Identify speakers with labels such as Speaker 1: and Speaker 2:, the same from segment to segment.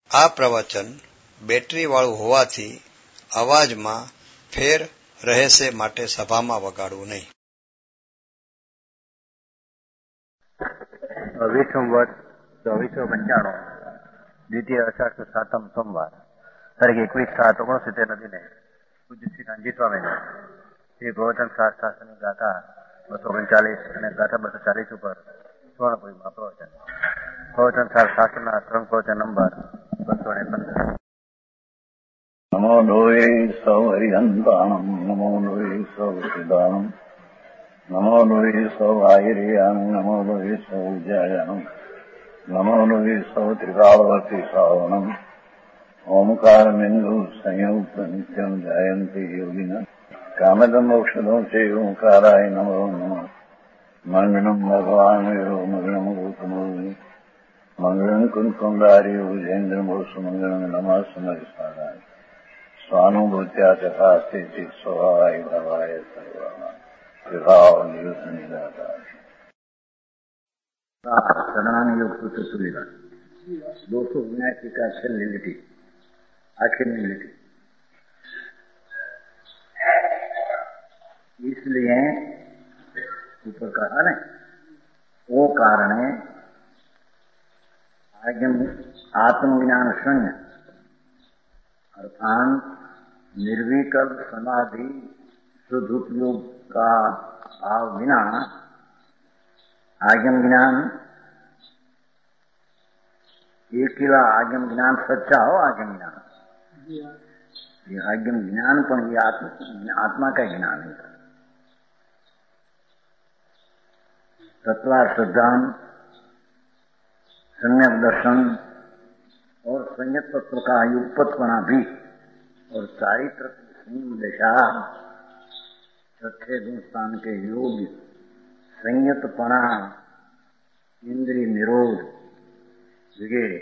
Speaker 1: આ પ્રવચન બેટરીવાળું હોવાથી અવાજમાં ફેર રહેશે માટે સભામાં વગાડવું નહીં.
Speaker 2: વિષમ વર્ષ 2495 દ્વિતીય અષાઢ 7મ સોમવાર તારીખ 21/7/69 દિને પૂજ્ય શ્રી કાનજી સ્વામીને શ્રી પ્રવચન શાસ્ત્રની ગાથા 239 અને ગાથા 240 ઉપર સુવર્ણપુરીમાં પ્રવચન શાસ્ત્રના ત્રણ પ્રવચન નંબર 215.
Speaker 3: નમો લોહે સૌ હરિહંતાણમ નમો લોહે સૌ સિદ્ધાણમ નમો લોહે સૌ આયર્યાન નમો લોહે સૌ જયાનમ નમો લોહે સૌ ત્રિકાળવર્તી શ્રાવણમ ઓમકાર બિંદુ સંયુક્ત નિત્યમ જાયંતી યોગિન કામદમ ઔષધો છે ઓંકારાય નમો નમઃ મંગળમ ભગવાન મંગળમ ગૌતમોની મંગળમ કુંકુંડારી ઉજેન્દ્રમોસુ મંગળમ નમઃ સમયસારાય સ્વાનુભૂત્યા ચકાસ્તે સ્વભાવાય ભવાય સર્વા વિભાવ નિદાતા
Speaker 2: शरणानुयोग सूत्र सुविधा 279 का छेल्ली लिटी आखिरी लिटी. इसलिए ऊपर कहा ना वो कारण है आत्मज्ञान शून्य अर्थात निर्विकल्प समाधि शुद्ध उपयोग का भाव बिना आगम ज्ञान एक किला आगम ज्ञान सच्चा हो आगम ज्ञान ये आगम ज्ञान पर ये आत्मा का ज्ञान है. तत्वार्थ सिद्धांत सम्यक दर्शन और संयत तत्व का युगपत्पना भी और चारित्र संयम दशा छठे गुणस्थान के योग संयतपणा इंद्रिय निरोध वगैरह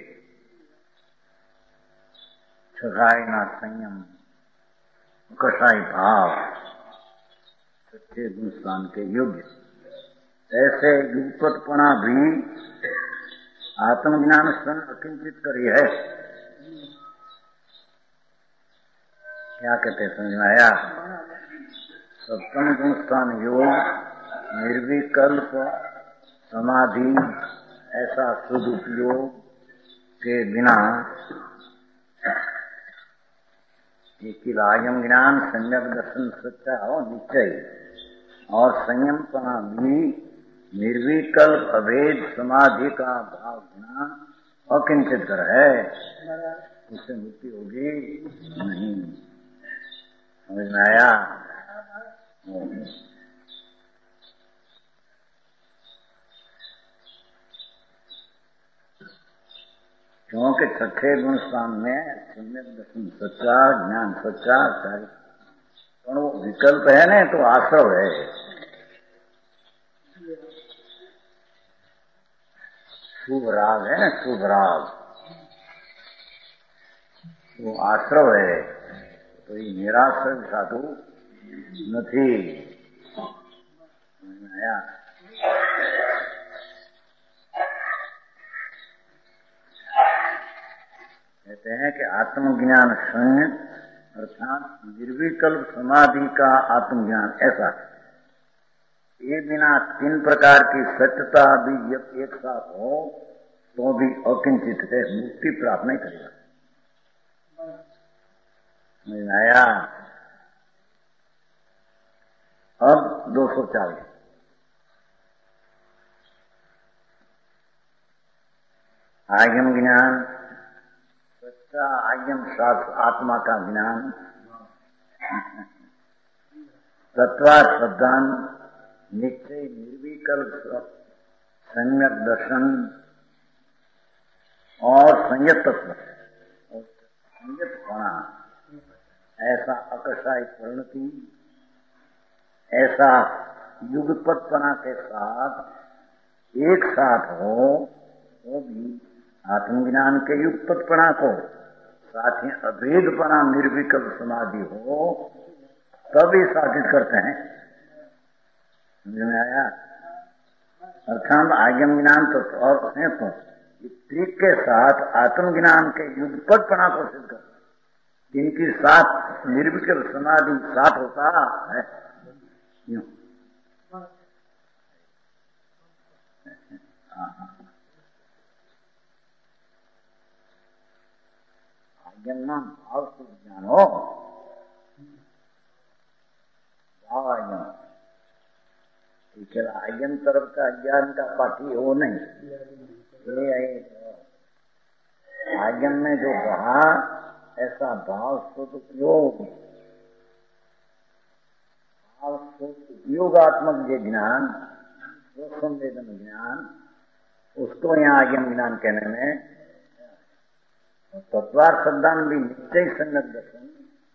Speaker 2: छगाईना संयम कषाई भाव छठे गुणस्थान के योग्य ऐसे युगपत्पणा भी आत्मज्ञान सन अकिंचित करी है. क्या कहते समझ में आया? सप्तम गुणस्थान योग निर्विकल्प समाधि ऐसा शुद्ध उपयोग के बिना आगम ज्ञान सम्यक दर्शन सच्चा हो निश्चय और संयमपना भी निर्विकल्प अभेद समाधि का भाव बिना अकिंचित कर है. उससे मुक्ति होगी नहीं. समझ में आया? क्योंकि छठे गुण स्थान में सम्यक दर्शन सच्चा ज्ञान सच्चा पर वो विकल्प है ना तो आश्रव है. शुभ राग है ना शुभ राग वो आश्रव है तो ये निराश्रय साधु नहीं. आया? कहते हैं कि आत्मज्ञान शून्य अर्थात निर्विकल्प समाधि का आत्मज्ञान ऐसा ये बिना तीन प्रकार की सत्यता भी एक साथ हो तो भी अकिंचित है मुक्ति प्राप्त नहीं करेगा. आया? अब 240 आगम ज्ञान सच्चा आगम शास्त्र आत्मा का ज्ञान तत्वार्थ सिद्धांत निश्चय निर्विकल्प सम्यक दर्शन और संयत तत्व और संयतपणा ऐसा अकषाय परिणति ऐसा युगपत्पना के साथ एक साथ हो वो भी आत्मज्ञान के युगपत्पना को साथ ही अभेदपना निर्विकल्प समाधि हो तभी साधित करते हैं. समझ में आया? अर्थात आगम ज्ञान तो और है तो
Speaker 3: ट्रिक के साथ आत्मज्ञान के युगपतपना को सिद्ध कर, जिनकी साथ निर्विकल्प समाधि साथ होता है। आज्ञा भाव से ज्ञानो भाव आज्ञा आज्ञन तरफ का अज्ञान का पाठी हो नहीं। आज्ञन में जो कहा ऐसा भाव शुद्ध उपयोग, भाव शुद्ध उपयोगात्मक जो ज्ञान, जो संवेदन ज्ञान, उसको यहाँ आज्ञन ज्ञान कहने में तत्वार्थ सिद्धांत भी निश्चय संगत दर्शन,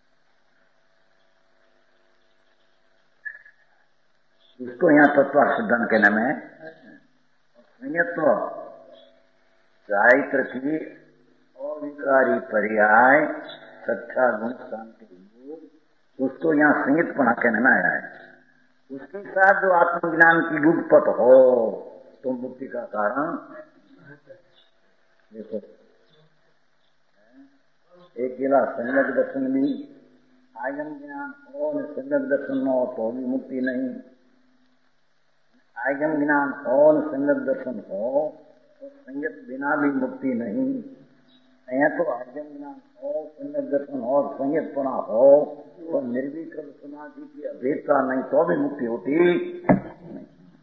Speaker 3: उसको यहाँ तत्वार्थ सिद्धांत कहने में संयत्व चारित्र की अविकारी पर्याय सच्चा गुण शांति योग, उसको यहाँ संयतपना कहने में आया है। उसके साथ जो आत्मज्ञान की युगपत हो तो मुक्ति का कारण देखो, एक गिला संगत दर्शन भी आगम ज्ञान हो, संगत दर्शन हो तो भी मुक्ति नहीं। आगम ज्ञान हो, संगत दर्शन हो तो संगत बिना भी मुक्ति नहीं। यहाँ तो आगम ज्ञान हो, संगत दर्शन हो, संगतपना हो तो निर्विकल्प समाधि की अभेदता नहीं तो भी मुक्ति होती नहीं।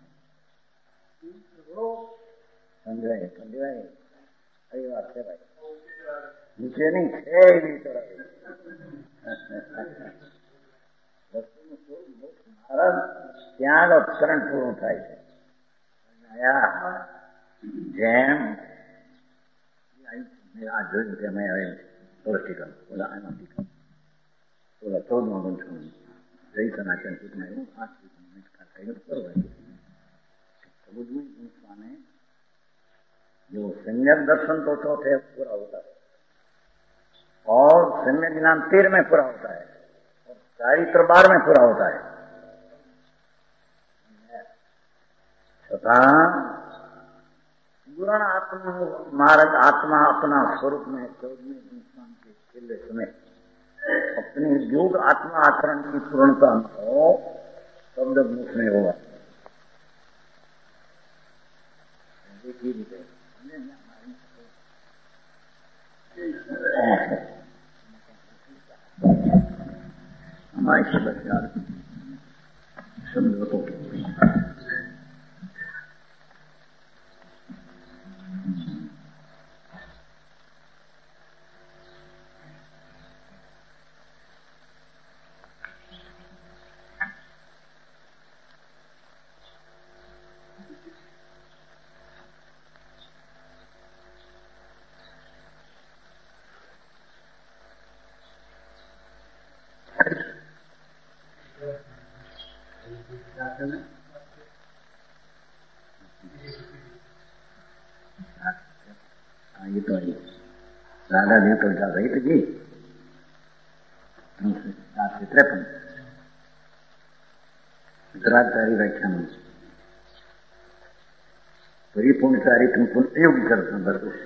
Speaker 3: समझे अरे बात है भाई, नीचे नहीं है भीतर महाराज त्याग अवसरण पूर्ण થાય છે। જેમ આ જોયું કે મેં હવે થોડો ટીકમ બોલા આમાં ટીકમ બોલા 14 ગુણ છું જય સનાતન ટીકમાં એવું 8 મિનિટ કર્યું બરોબર। स्वामी जो सम्यक दर्शन तो चौथे पूरा होता है और सम्यक ज्ञान 13 में पूरा होता है और चारित्र 12 में पूरा होता है। तथा गुण आत्मा मार्ग आत्मा अपना स्वरूप में 14वें संस्थान के केंद्र में अपनी योग आत्मा आचरण की पूर्णता हो शब्द मुख में होगा। हमारे शब्द शब्द तो ये तो राधा देव तो जा रही थी 7 से 53 उत्तराचारी व्याख्यान परिपूर्ण चारित्र योगी करते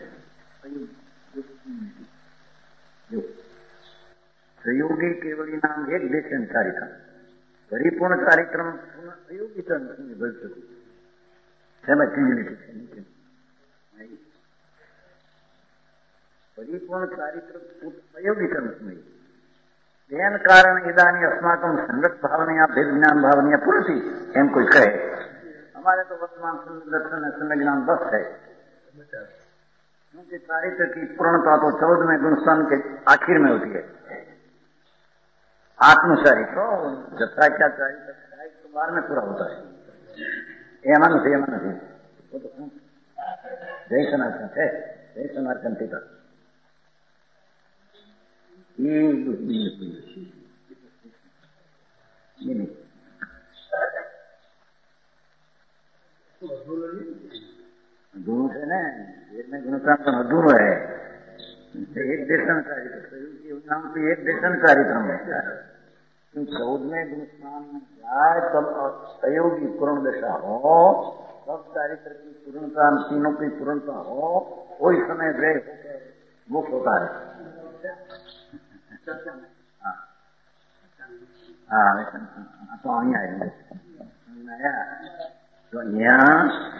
Speaker 3: सहयोगी केवली नाम एक देशन चारित्र परिपूर्ण चारित्र अयोगी परिपूर्ण चारित्र अयोगी तेन कारण इदानी अस्माकं संगत भावनिया भेद ज्ञान भावनिया पूर्ति एम कोई कहे हमारे तो वर्तमान दर्शन समय ज्ञान बस है क्योंकि चारित्र की पूर्णता तो 14वें गुणस्थान के आखिर में होती है। आत्मचारित्र जत्रा क्या चारित्र 12 में पूरा होता है। एमन थे वो तो जय सनातन थे जय सनातन टीका दोनों से न में गुणकाम अधूरो है। एक देशन चारित्र एक देशन चारित्र में 14वें गुणस्थान में जाए तब सहयोगी पूर्ण दशा हो सब चारित्र की पूर्णता, तीनों की पूर्णता हो, कोई समय वे होकर मुक्त होता है। हाँ, तो અહીં आएंगे तो यहाँ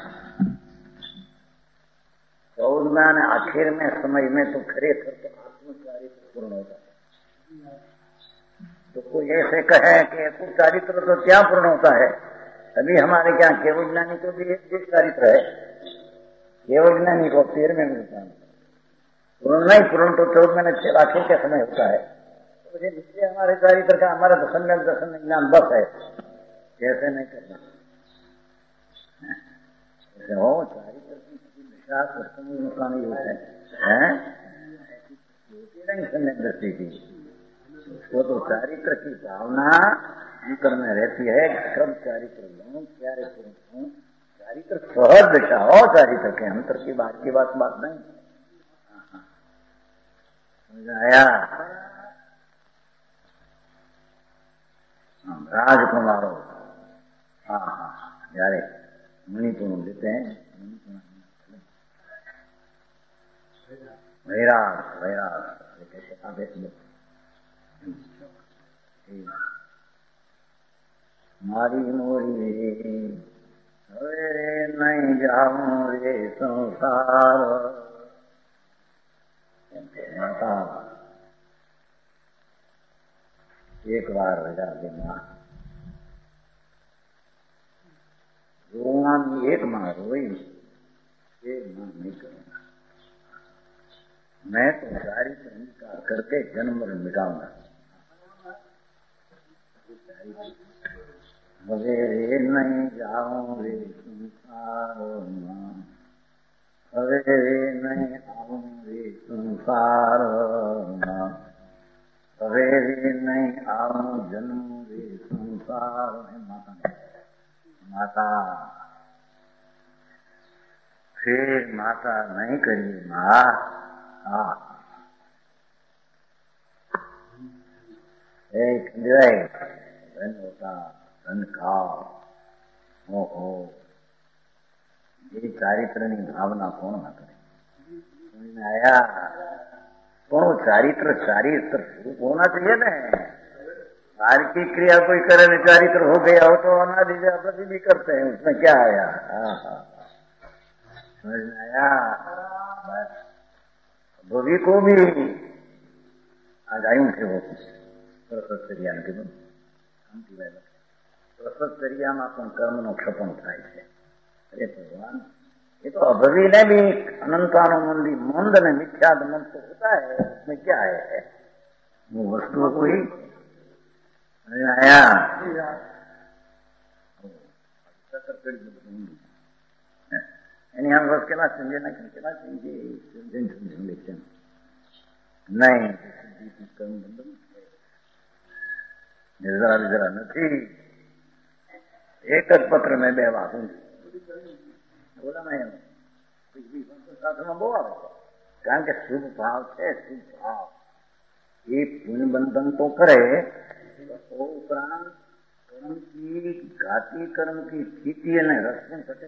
Speaker 3: 14 ने आखिर में समय में तो खरेखर तो आत्मचारित्र पूर्ण होता है। तो कोई ऐसे कहे कि चारित्र तो क्या पूर्ण होता है? अभी हमारे क्या केवल ज्ञानी को भी एक चारित्र है, केवल ज्ञानी को 13 मिलता है, पूर्ण नहीं, पूर्ण तो 14 में आखिर का समय होता है। तो इसलिए हमारे चारित्र का हमारा तो सम्यक दर्शन ज्ञान बस है, ऐसे नहीं करना। ऐसे हो चारित्र की दिशा नुकसान ही होते हैं, नहीं सम्यक दृष्टि की। उसको तो चारित्र की भावना अंतर में रहती है, कब चारित्र लूं, चारित्र लूं, चारित्र सहज दिशा हो, चारित्र के अंतर की बात नहीं। समझ आया? राजकुमारों, हाँ हाँ, यारे मणिपुर देते हैं, वैराग वैराग कैसे आदेश दो। मारी मोरी सवेरे नहीं जाऊं रे संसार, माता एक बार रजा देना, रोना भी एक माँ रोई, एक माँ नहीं करूंगा, मैं तो चारित्र अंगीकार करके जन्म मिटाऊंगा। सवेरे नहीं जाऊं रे संसार में, सवेरे नहीं आऊं रे संसार में, सवेरे नहीं आऊं जन्म रे संसार में। माता फिर माता नहीं करिए माँ, एक धन होता धन खाओ, हो ये चारित्र की भावना कौन ना करे? समझ में आया? कौन चारित्र होना चाहिए ना। कार्य की क्रिया कोई करे न चारित्र हो गया हो तो अनादि व्यापति भी करते हैं, उसमें क्या आया? समझ में आया? भोगी को भी आज आयु थे वो प्रसत्तरिया के प्रसत्तरियाમાં પણ કર્મનો ક્ષપણ થાય છે। અરે ભગવાન, ये तो अभवी ने भी अनंतानुमंदी मंद में मिथ्या मन तो होता है, उसमें क्या है? वो वस्तु को ही आया એની આમ બસ કેલા સમજે ના કેલા સમજે નહીં કર્મ બંધન જરા નથી। એક જ પત્ર મેં 2 વાંચું બોલા મેં શાસ્ત્રમાં બહુ આવે છે, કારણ કે શુભ ભાવ છે, શુભ ભાવ એ પુણ્ય બંધન તો करे तो उपरांत कर्म की घाती कर्म की स्थिति ने रस में घटे।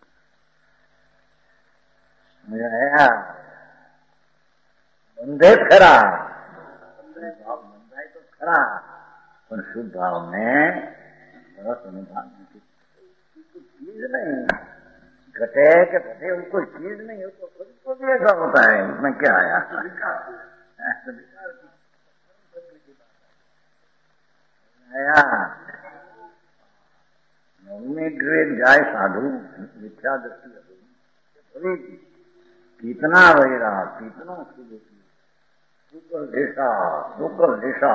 Speaker 3: बंधे खरा बंधाई तो खरा, पर शुद्ध भाव में रस अनुभाव चीज नहीं घटे के घटे, कोई चीज नहीं हो तो खुद को भी ऐसा होता है, उसमें क्या आया? ग्रेड जाए साधु मिथ्या दृष्टि कितना वैरा कितना शुक्ल दिशा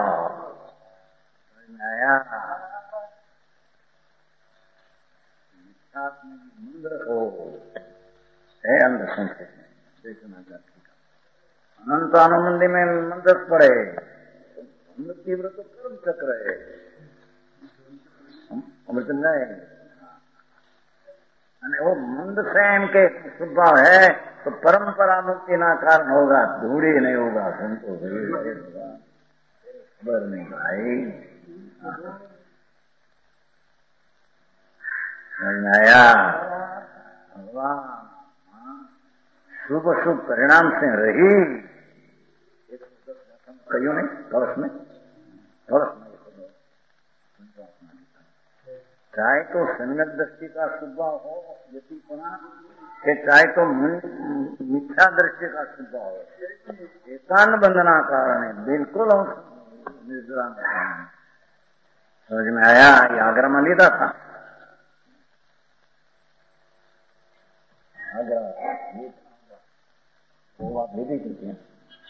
Speaker 3: नया मंदिर हो है अंदर संस्कृत में देखना जाती का अनंत आनंदी में मंदिर पड़े तीव्र तो कर्म चक्र है अमृत नहीं, वो मंद से इनके स्वभाव है तो परंपरा मुक्ति ना कारण होगा, धूड़ी नहीं होगा, संतोष होगा, खबर नहीं भाई। समझ में आया? भगवान शुभ शुभ परिणाम से रही 110 कहियो नहीं कलश में चाहे तो सम्यक दृष्टि का शुभ हो यतिपना कि चाहे तो मिथ्या दृष्टि का शुभ हो एकांत बंधना कारण है बिल्कुल हम निर्जरा में समझ में आया। ये आगरा में लेता था आगरा वो बात भेजी करती हैं।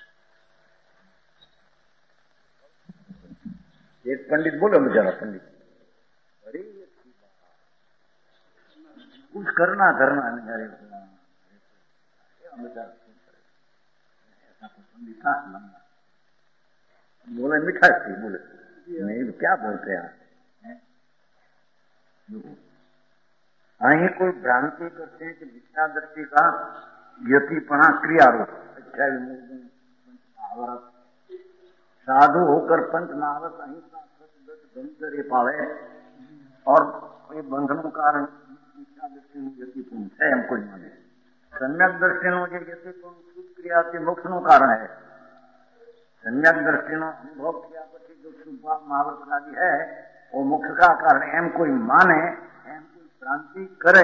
Speaker 3: एक पंडित बोलो बेचारा पंडित अरे कुछ करना बेचारे बोले मिठाई थी बोले नहीं क्या बोलते हैं અહીં कोई भ्रांति करते हैं कि मिथ्या दृष्टि का यतिपना क्रियारूप साधु होकर पंच महावत अहिंसा ब्रह्मचर्य पावे और ये बंधनों कारण मिथ्या दृष्टि यतिपूर्ण है हमको माने सम्यक दृष्टि ये यतिपूर्ण शुभ क्रिया के मोक्ष નું कारण है। सम्यक दृष्टि अनुभव किया પછી जो शुभ महावत आदि है वो मोक्ष का कारण एम कोई माने एम कोई भ्रांति करे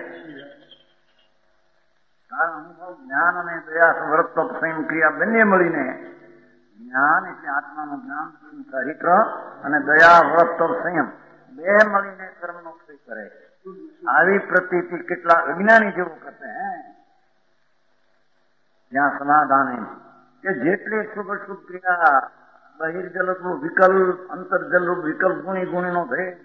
Speaker 3: अनुभव ज्ञान અને દયા સવર્ત સંયમ ક્રિયા બંને મળીને જ્ઞાન એટલે આત્માનું જ્ઞાન ચરિત્ર અને દયા વ્રત સંયમ બે મળીને કર્મનો ક્ષય કરે આવી પ્રતીતિ કેટલા અજ્ઞાની જેવું કરते हैं ત્યાં સમાધાન એમ કે જેટલી શુભ શુભ ક્રિયા બહિર્જલકનું વિકલ્પ અંતર્જલરૂપ વિકલ્પ ગુણી ગુણીનો ભેદ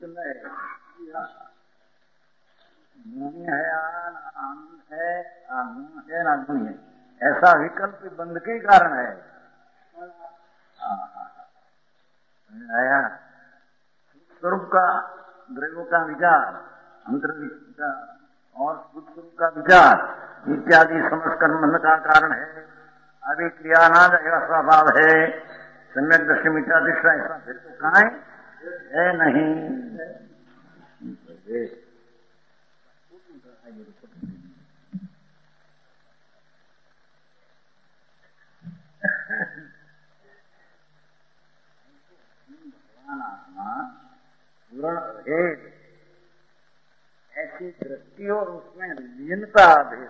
Speaker 3: गुणी है आनंद है गुण है ना गुणी है ऐसा विकल्प बंध के कारण है। आया स्वरूप का द्रव्यों का विचार अंतर्विचार और स्वरूप का विचार इत्यादि समझकर मन का कारण है। अभी क्रियानाद ऐसा स्वभाव है सम्यक दृष्टि मिथ्या दृष्टि ऐसा फिर तो कहाँ है नहीं भेद ऐसी दृष्टि और उसमें लीनता भेद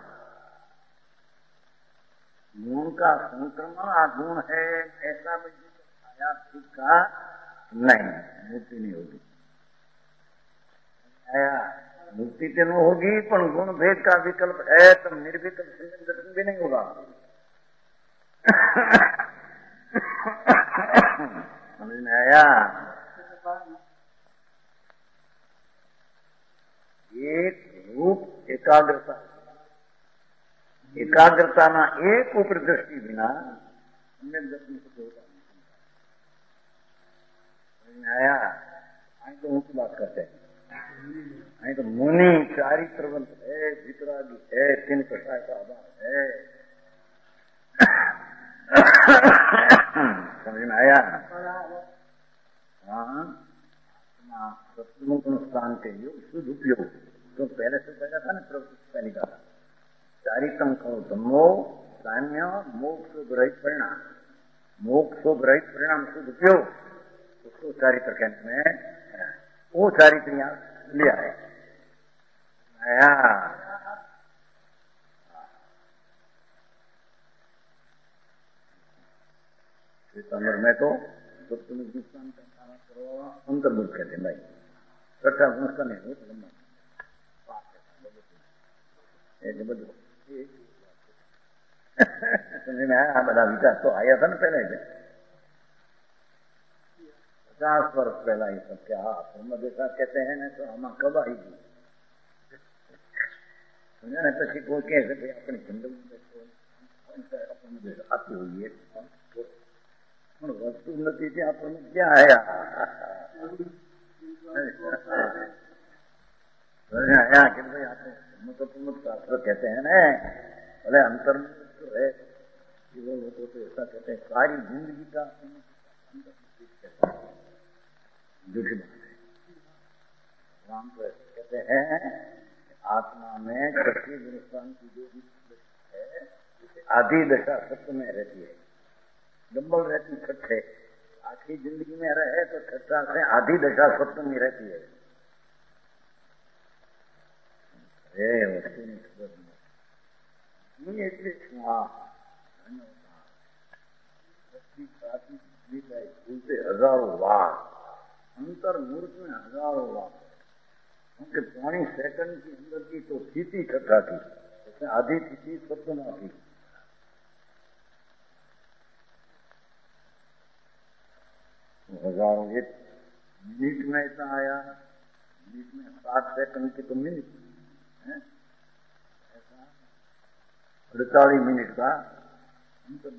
Speaker 3: गुण का संक्रमण गुण है ऐसा आया ठीक का नहीं मुक्ति नहीं होगी आया मुक्ति तो नहीं होगी पर गुण भेद का विकल्प है तो निर्विकल्प दर्शन भी नहीं होगा। समझ में आया। एक रूप एकाग्रता एकाग्रता ना एक ऊपर दृष्टि बिना सम्यक दर्शन को होता नहीं। समझ में आया। आई तो ऊंची बात करते हैं नहीं तो मुनि चारित्रवंत है वितरागी है 3 प्रकार का अभाव है। समझ में आया। सत्संग स्थान के योग शुद्ध उपयोग तो पहले से कहा था ना पहले का चारितम करो धम्मो साम्य मोक्ष रहित परिणाम मोक्ष रहित परिणाम शुद्ध उपयोग उसको चारित्र कहते हैं। वो चारित्र यहाँ लिया है आया। सितंबर में तो तुम्हें नुकसान का सारा करो अंतर्मुख कहते हैं भाई छठा गुणस्ता नहीं हो लंबा समझ में आया। बड़ा विकास तो आया था ना पहले 50 वर्ष पहला ये सब क्या ब्रह्म देखा कहते हैं ना तो हम कब आई समझा ना પછી કોઈ કહે છે કે આપણે જંગલ આપી હોઈએ પણ વસ્તુ નથી તે આપણને ક્યાં આયા आया कि भाई आप शास्त्र कहते हैं ना बोले अंतर तो है जीवन लोगों तो ऐसा कहते हैं सारी जिंदगी का झूठी बात है। राम तो ऐसे कहते हैं आत्मा में छठी गुणस्थान की जो भी है आधी दशा सत्य में रहती है, डबल रहती छठे। आखिरी जिंदगी में रहे तो छठा से आधी दशा सत्य में रहती है। वस्तु नहीं खबर नहीं એટલે સ્વાહ बोलते हजारों वाह, अंतर मूर्त में हजारों वाह, क्योंकि 5 सेकंड की अंदर की तो स्थिति छठा थी, जैसे आधी स्थिति सत्य थी। हजारों एक मिनट में इतना आया, मिनट में 7 सेकंड की तो मिनट है, ऐसा 48 मिनट का अंतर,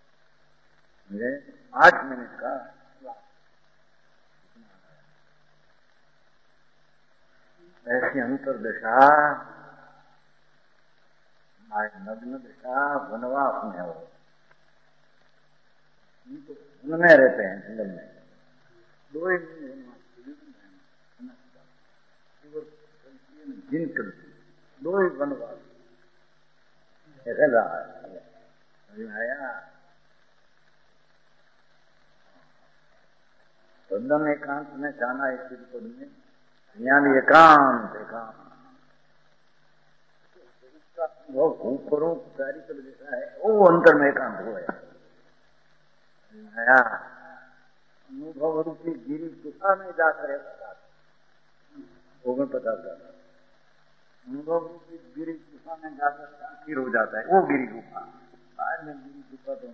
Speaker 3: 8 मिनट का ऐसी अंतर दशा, नग्न दशा वनवास में हो, तो वन में रहते हैं, जंगल में 2 ही जिन करती 2 ही वनवास ऐसे रहा है। आया बंधन एकांत में जाना है स्थिति पद में, यहाँ भी एकांत एकांत ऊपरों चारित्र जैसा है, वो अंतर में एकांत हो गया। अनुभव रूपी गिरी गुफा में जाकर वो में पता चला, अनुभव रूपी गिरी गुफा में जाकर स्थिर हो जाता है, वो गिरी गुफा। आज में गिरी गुफा तो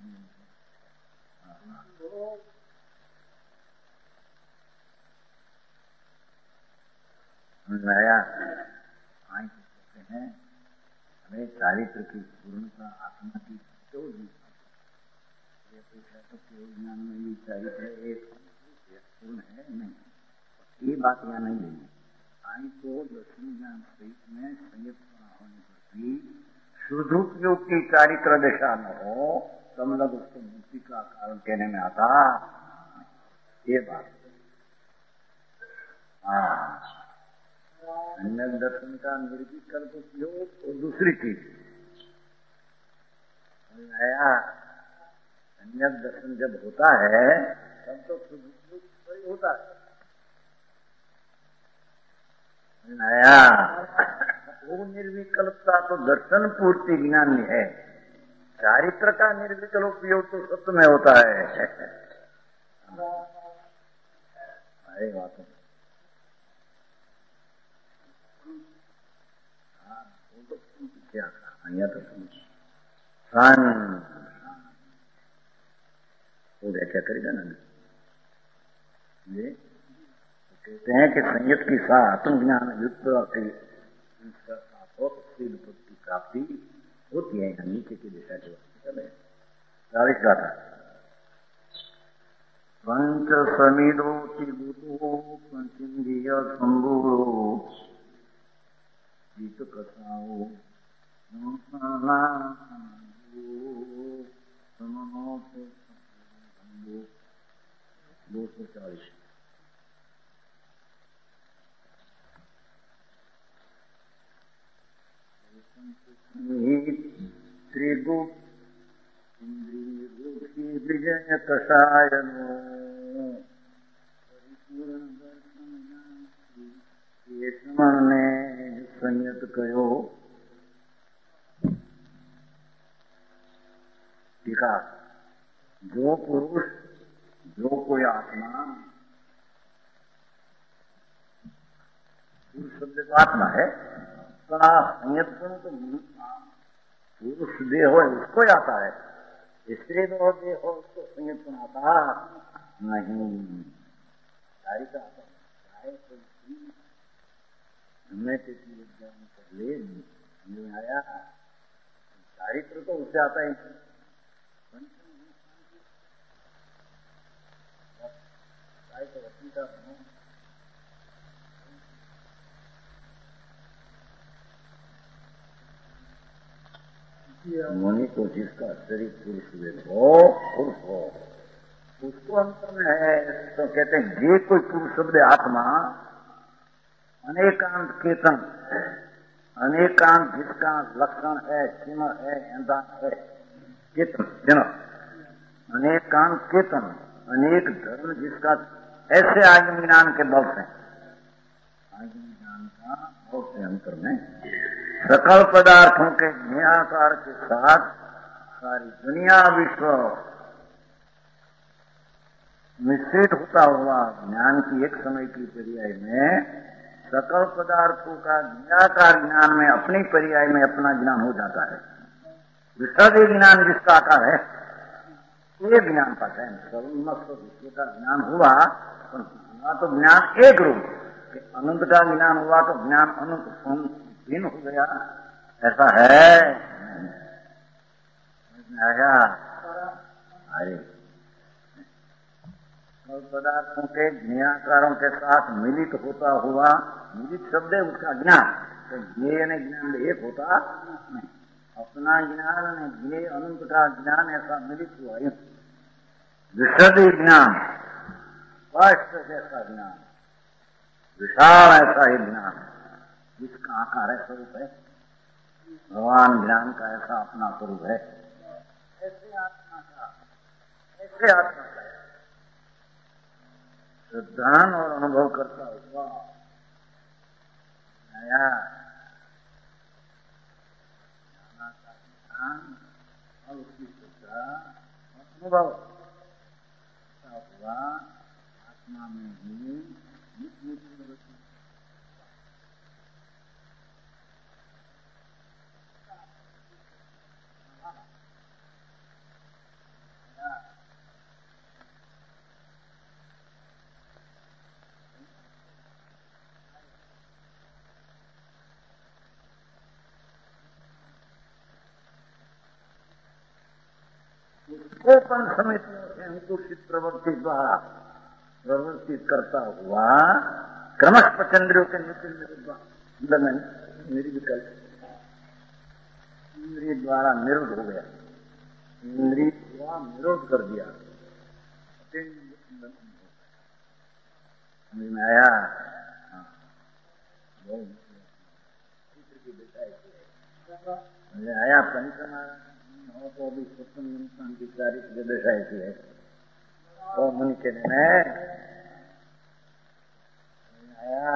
Speaker 3: नया आए कहते हैं हमें चारित्र की पूर्णता आत्मा की क्यों दी, तो केवल ज्ञान में ये चारित्र एक पूर्ण है नहीं, ये बात यहाँ नहीं लेनी। आई तो दर्शन ज्ञान सहित में संयुक्त होने पर भी शुद्धोपयोग की चारित्र दशा न हो, तब लग उसको मुक्ति का कारण कहने में आता, ये बात। हाँ, अन्य दर्शन का निर्विकल्प उपयोग और दूसरी चीज नया अन्य दर्शन जब होता है तब तो शुद्ध होता है। नया वो निर्विकल्पता तो दर्शन पूर्ति ज्ञान है, चारित्र का निर्विकल्प उपयोग तो सत्य में होता है। अरे बात है, वो तो क्या कहा यहाँ तो सान वो व्याख्या करेगा ना, ये कहते हैं कि संयत की साथ आत्मज्ञान युक्त की प्राप्ति होती है। यहाँ नीचे की दिशा जो है पंच समीरो चिबुतो पंचेन्द्रिय संभूरो जीत कथाओ 240 त्रिगुप्त इंद्रिय रूपी विजय कषायनो परिपूर्ण दर्शन ने संयत कहो। टीका, जो पुरुष जो कोई आत्मा, पुरुष शब्द तो आत्मा है, संयत तो पुरुष देह हो उसको आता है, स्त्री देह हो उसको संयत आता नहीं। चारित्र आता है हमने विज्ञान कर ले समझ आया, चारित्र तो उससे आता ही मणि को जिसका शरीर पुरुष वेद हो उसको अंतर में है, तो कहते हैं ये कोई पुरुष शब्द आत्मा अनेकांत कीर्तन, अनेकांत जिसका लक्षण है, चिन्ह है, इंद्र है, कीर्तन चिन्ह, अनेकांत कीर्तन, अनेक धर्म जिसका, ऐसे आगम ज्ञान के बल से, आगम ज्ञान का बल से अंतर में सकल पदार्थों के ज्ञाकार के साथ सारी दुनिया विश्व मिश्रित होता हुआ ज्ञान की एक समय की पर्याय में सकल पदार्थों का ज्ञाकार ज्ञान में अपनी पर्याय में अपना ज्ञान हो जाता है। विशद ज्ञान जिसका आकार है ये ज्ञान पाता है। सर्वमस्त विश्व का ज्ञान हुआ तो ज्ञान एक रूप, अनंत का ज्ञान हुआ तो ज्ञान अनंत भिन्न हो गया, ऐसा है। आया अरे पदार्थों के ज्ञाकारों के साथ मिलित होता हुआ, मिलित शब्द है उसका ज्ञान, तो ज्ञेय ने ज्ञान एक होता नहीं, अपना ज्ञान ने ज्ञेय अनंत का ज्ञान ऐसा मिलित हुआ। विशद ज्ञान, स्पष्ट जैसा ज्ञान, विशाल ऐसा ही ज्ञान जिसका आकार है, स्वरूप है, भगवान ज्ञान का ऐसा अपना स्वरूप है। ऐसे आत्मा का, ऐसे आत्मा का श्रद्धान और अनुभव करता हुआ नया का ज्ञान और उसकी श्रद्धा और अनुभव करता हुआ आत्मा में ही नित्य प्रवृत्ति कोपन समितियों से अंकुशित प्रवृत्ति द्वारा प्रवर्तित करता हुआ क्रमश पचेंद्रियों के निर्विकल्प इंद्रिय द्वारा निरोध हो गया, इंद्रिय द्वारा निरोध कर दिया। में आया आया पंचमा तो अभी स्वतंत्र की तारीख जो दशा ऐसी है तो मुनि के में आया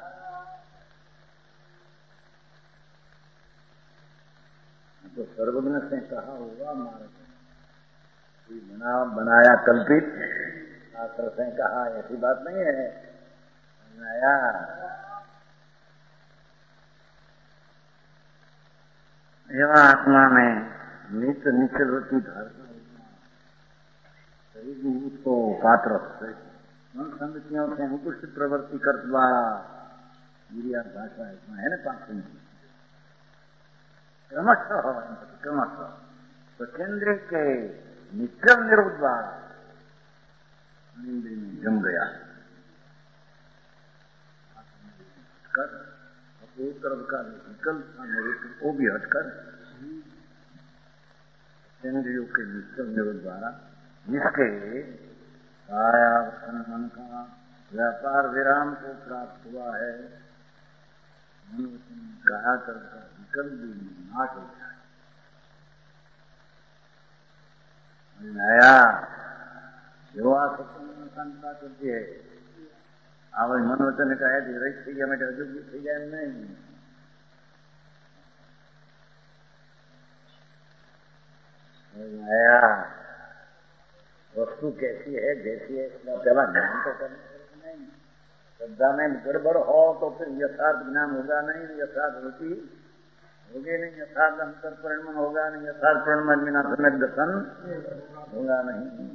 Speaker 3: तो सर्वज्ञ से कहा हुआ मार्ग कोई बनाया कल्पित शास्त्र से कहा, ऐसी बात नहीं है। आया एवं आत्मा में नित्य निचलवती धारणा शरीर उसको पात्र मन समितियों से अंकुशित प्रवृत्ति करवा भाषा इसमें है ना, पांच क्रमशः क्रमशः स्वकेंद्र के निचल निरोध द्वारा इंद्रिय में जम गया कर एक तरफ का विकल्प था निरुद्ध वो भी हटकर इंद्रियों के निश्चल निरोध द्वारा जिसके काया मन का व्यापार विराम को प्राप्त हुआ है, काया कर्म का विकल्प भी नाश हो जाए। नया युवा सत्ता करती है आवज मनोवचन કહે છે રહીશ થઈ ગયા માટે હજુ થઈ જાય એમ નહીં। नया वस्तु कैसी है जैसी है इसका पहला ज्ञान तो करना नहीं, श्रद्धा में गड़बड़ हो तो फिर यथार्थ ज्ञान होगा नहीं, यथार्थ रुचि होगी नहीं, यथार्थ अंतर परिणमन होगा नहीं, यथार्थ परिणमन बिना सम्यक दर्शन होगा नहीं।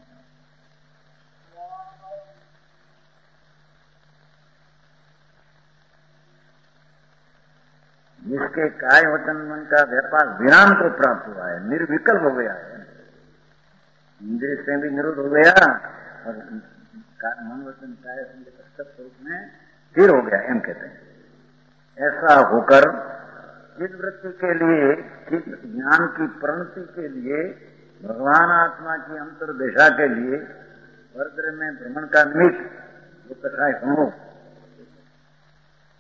Speaker 3: जिसके काय वचन मन का व्यापार विराम को प्राप्त हुआ है, निर्विकल्प हो गया है, इंद्रिय से भी निरोध हो गया और मन वचन काय स्वरूप में स्थिर हो गया, एम कहते हैं। ऐसा होकर चित्त वृत्ति के लिए, चित्त ज्ञान की प्रणति के लिए, भगवान आत्मा की अंतर दिशा के लिए वर्द्र में भ्रमण का निमित्त जो कथाएं सुनो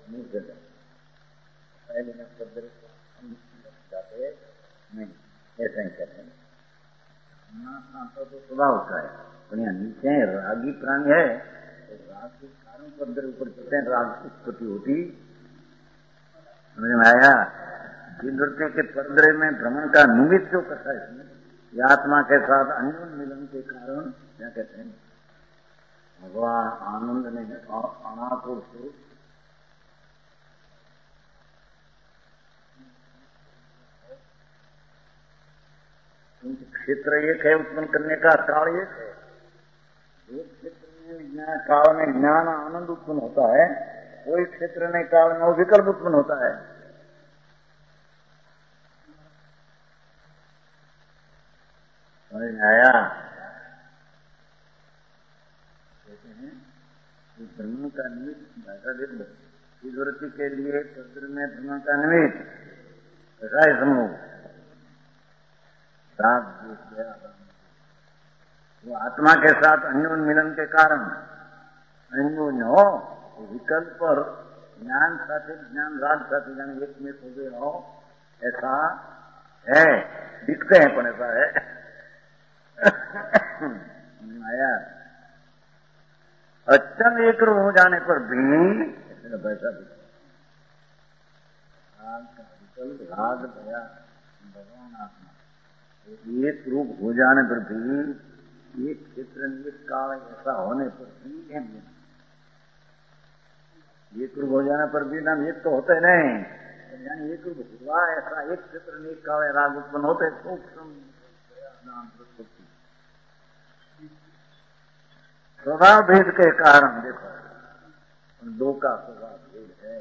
Speaker 3: मुंह से पहले न पद्धर जाते नहीं, ऐसा ही कहते हैं। तो स्वभाव होता है, पर यहाँ नीचे रागी प्राणी है, तो राग के कारण पद्धर ऊपर चलते हैं, राग उत्पत्ति होती। समझ में आया? नृत्य के पर्दरे में भ्रमण का निमित्त जो कथा है इसमें, यह आत्मा के साथ अन्योन मिलन के कारण क्या कहते हैं, भगवान आनंद ने अनाकुल स्वरूप क्षेत्र एक है उत्पन्न करने का, काल एक है। एक क्षेत्र में ज्ञान, काल में ज्ञान आनंद उत्पन्न होता है, कोई क्षेत्र में काल में वो विकल्प उत्पन्न होता है। समझ आया? कहते हैं कि भ्रमण का निमित्त विवृत्ति के लिए पत्र में भ्रमण का निमित्त राय समूह वो आत्मा के साथ अन्योन मिलन के कारण अन्योन हो, विकल्प और ज्ञान साथी, ज्ञान राग साथी जाने एक में हो गए हो, ऐसा है, दिखते हैं पर ऐसा है। आया अच्चन एक रूप हो जाने पर भी पैसा विकल्प राग दया भगवान आत्मा एक रूप हो जाने पर भी, एक क्षेत्र एक काल ऐसा होने पर भी एक रूप हो जाने पर भी नाम एक तो होते नहीं, यानी एक रूप हुआ ऐसा एक क्षेत्र एक काल राग उत्पन्न होते सूक्ष्म नाम प्रकृति स्वभाव भेद के कारण। देखो दो का स्वभाव भेद है,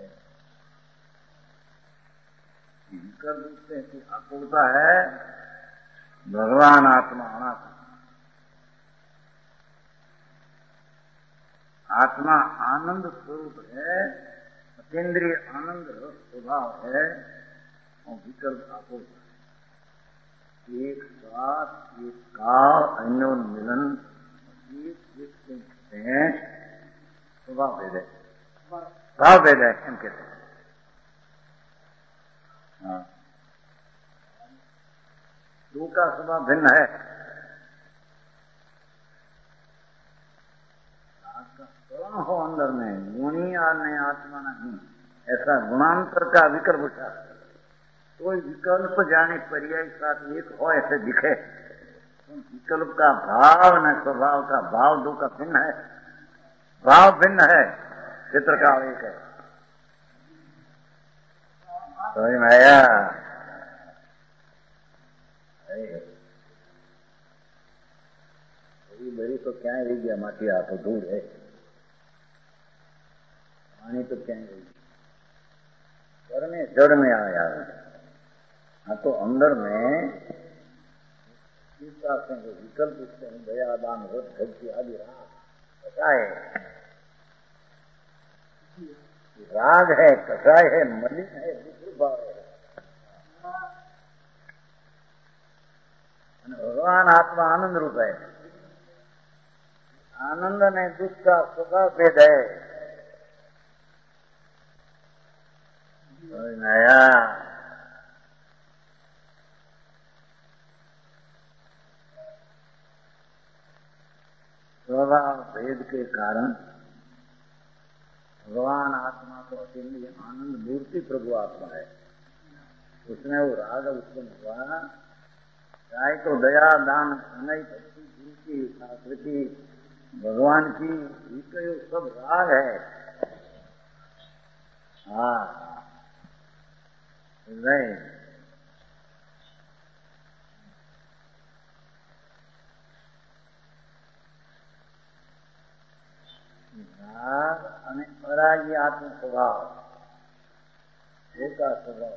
Speaker 3: कर देखते हैं कि अपूर्णता है भगवान आत्मा अनात्मा। आत्मा आनंद स्वरूप है, अतीन्द्रिय आनंद स्वभाव है, और विकल्प अपूर्ण है। एक साथ एक काल अन्योन मिलन हैं, स्वभाव भेद है, भाव भेद है, हम कहते हैं। हाँ, दो का स्वभाव भिन्न है। कौन हो अंदर में गुणी आने आत्मा नहीं, ऐसा गुणांतर का विकल्प शास्त्र। कोई विकल्प जाने पर्याय साथ एक हो ऐसे दिखे, तो विकल्प का भाव न स्वभाव का भाव दो का भिन्न है, भाव भिन्न है, चित्र का एक है। समझ में आया? बड़ी तो क्या रह गया, माटी आ तो दूर है, पानी तो क्या रही, करने जड़ में आया। हाँ तो अंदर में विकल्प उससे दया दान भक्ति आदि राग है, राग है, कसाय है, मलिन है, भाव है। भगवान आत्मा आनंद रूप है, आनंद ने दुख का स्वभाव भेद है। नया स्वभाव भेद के कारण भगवान आत्मा को अकेले आनंद मूर्ति प्रभु आत्मा है, उसमें वो राग उत्पन्न हुआ, चाहे तो दया दान अनय भक्ति गुरु की आकृति भगवान की ये सब राग है। हाँ नहीं, राग અને અરાગી આત્મ સ્વભાવ એકા સ્વભાવ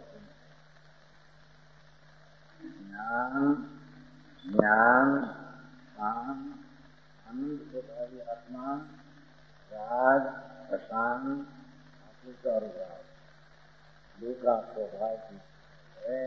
Speaker 3: જ્ઞાન જ્ઞાન કામ આનંદ સ્વભાવી આત્મા રાગ અશાંત આકૃતા ભાવ दो का स्वभाव है।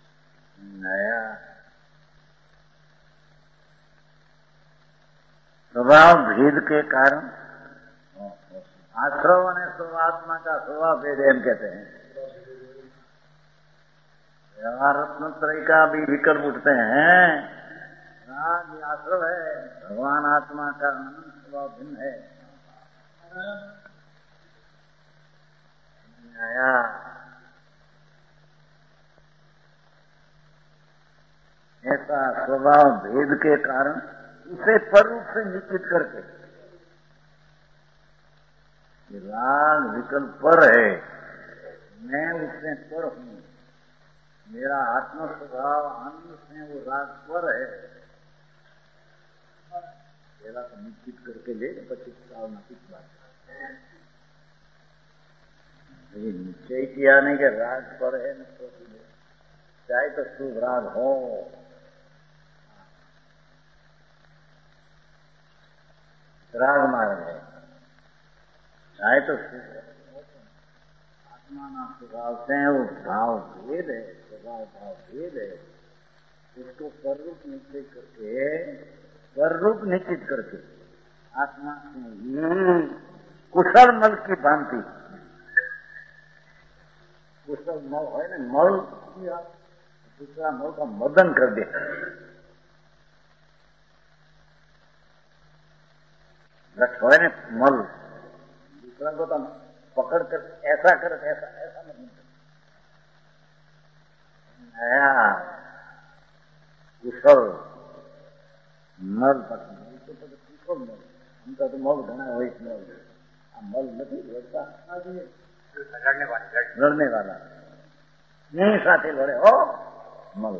Speaker 3: नया स्वभाव भेद के कारण आश्रव और स्वभात्मा का स्वभाव भेद एम कहते हैं। व्यवहार रत्नत्रय का भी विकल्प उठते हैं। राग आश्रव है, भगवान आत्मा का अनंत स्वभाव भिन्न है। आया ऐसा स्वभाव भेद के कारण उसे पर रूप से निश्चित करके राग विकल्प पर है, मैं उससे पर हूं, मेरा आत्म स्वभाव आनंद से वो राग पर है, मेरा तो निश्चित करके ले 25 बात ये निश्चय किया नहीं कि राग पर है न तो चाहे तो शुभ राग हो, राग मार्ग है, चाहे तो आत्मा ना स्वभाव से वो भाव भेद है, स्वभाव भाव भेद है, उसको पररूप निश्चित करके आत्मा से कुशल मल की भांति, कुशल मल है ना, मल दूसरा मल का मदन कर दे, रख है ना मल, दूसरा को तो पकड़ कर ऐसा कर, ऐसा नहीं नया कुशल मल कुशल मल, उनका तो मल घना हो, मल नहीं लड़ता लड़ने वाला नहीं साथे लड़े हो मल।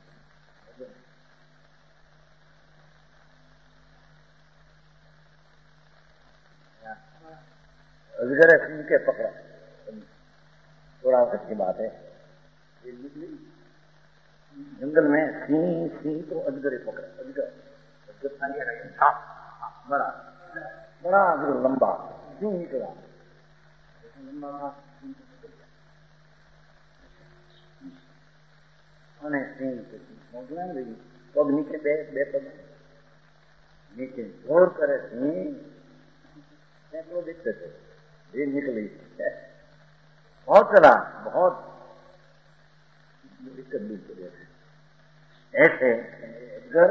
Speaker 3: अजगर सिंह के पकड़ा, थोड़ा अच्छी बात है, जंगल में सिंह तो अजगर पकड़ा, अजगर बड़ा बड़ा अजगर लंबा सिंह निकला, पग नीचे बे पग नीचे जोर करे सिंह तो दिखते थे, ये निकली बहुत चला, बहुत दिक्कत भी चले ऐसे अगर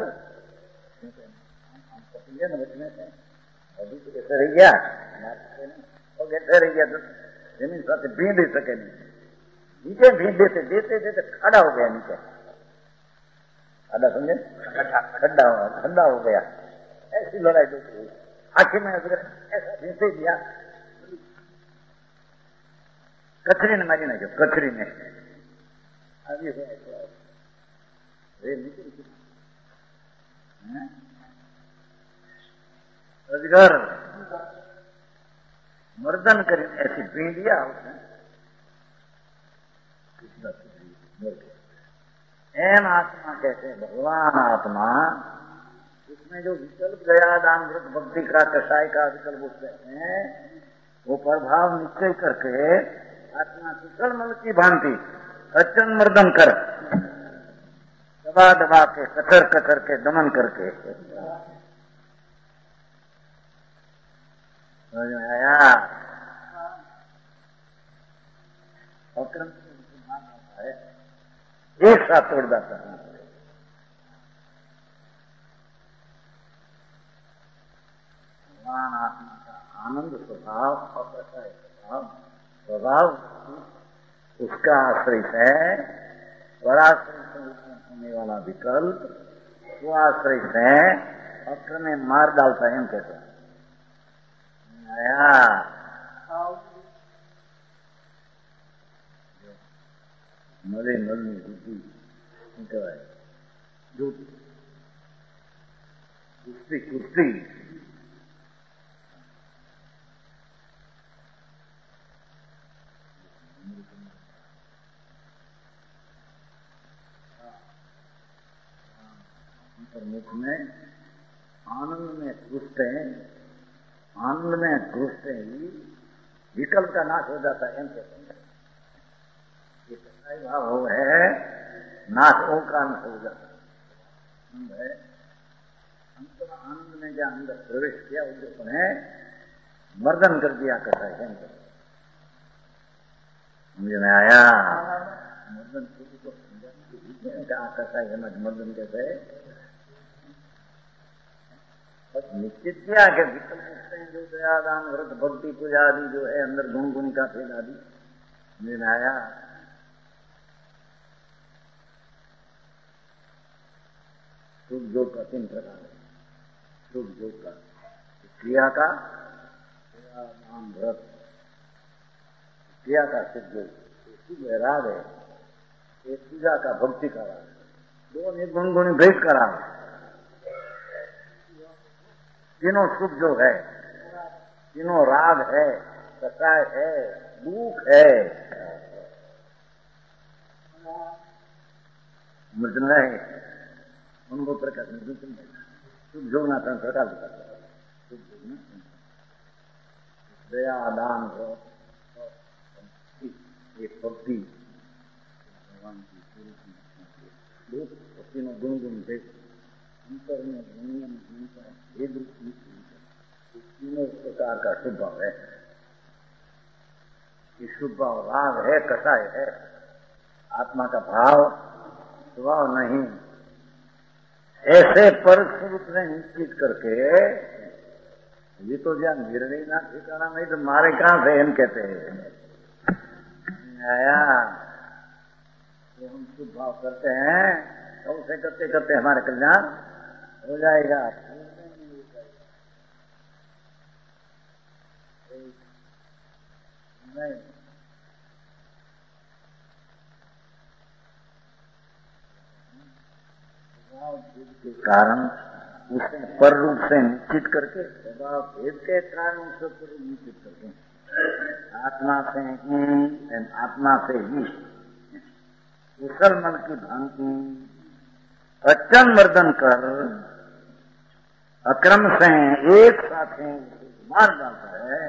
Speaker 3: न बचने से अभी तो कैसे रह गया और कैसे रह गया तो जमीन साथ भीड़ दे सके नहीं, नीचे भीड़ देते खड़ा हो गया, नीचे खड़ा समझे, खड्डा हो गया, ऐसी लड़ाई जो आखिर में अगर ऐसा भींसे दिया, कचरी ने मारी ना, जो कचरी ने अभी अजगर मर्दन कर ऐसी पी दिया उसने, एम आत्मा कहते हैं भगवान आत्मा, उसमें जो विकल्प गया दान भक्ति का कषाय का विकल्प उससे हैं, वो प्रभाव निश्चय करके आत्मा कुशल मल की भांति अचन मर्दन कर दबा के कचर के दमन करके समझ में आया। अक्रम है एक साथ तोड़ जाता है, भगवान आत्मा का आनंद स्वभाव स्वभाव उसका आश्रय है, स्वराश्रय से होने वाला विकल्प स्वाश्रय से अक्र में मार डालता है, हम कहते हैं आया मले मल में झूठी कुर्सी मुख में आनंद में घुसते हैं, आनंद में घुसते ही विकल्प का नाश हो जाता है, ये कसाई भाव हो है, नाश हो का नाश हो जाता है, अंतर आनंद ने जहाँ अंदर प्रवेश किया उसे है मर्दन कर दिया कसा है अंदर। मुझे में आया मर्दन को समझा कसा है मर्दन कैसे है। बस निश्चित किया कि विकल्प मुक्त हैं जो दयादान व्रत भक्ति पूजा आदि जो है अंदर गुण गुण का भेद आदि मुझे में आया। सुख योग का 3 प्रकार है। सुख योग का क्रिया का दयादान व्रत क्रिया का सिद्ध योग राग है। एक पूजा का भक्ति का राग है। 2 निर्गुण गुण भेद का राग है। तीनों सुख जो है तीनों राग है कसाय है दुख है मृदन है उनको प्रकाश सुख जोगना प्रकाश सुख जोगना दया दान एक भक्ति भगवान की तीनों गुण गुण भेद अंतर में भेद तीनों प्रकार का शुभ भाव है। ये शुभ भाव राग है कसाय है आत्मा का भाव स्वभाव नहीं। ऐसे पर स्वरूप ने निश्चित करके ये तो जहाँ निर्णय ना ठिकाना नहीं तो मारे कहां से हम कहते हैं आया तो हम शुभ भाव करते हैं तो उसे करते करते हमारे कल्याण हो जाएगा। नहीं के कारण उसे पर रूप से निश्चित करके स्वभाव भेद के कारण उसे पर रूप निश्चित करके आत्मा से ही कुशल मन की भांति अचन मर्दन कर अक्रम से एक साथ मार डालता है।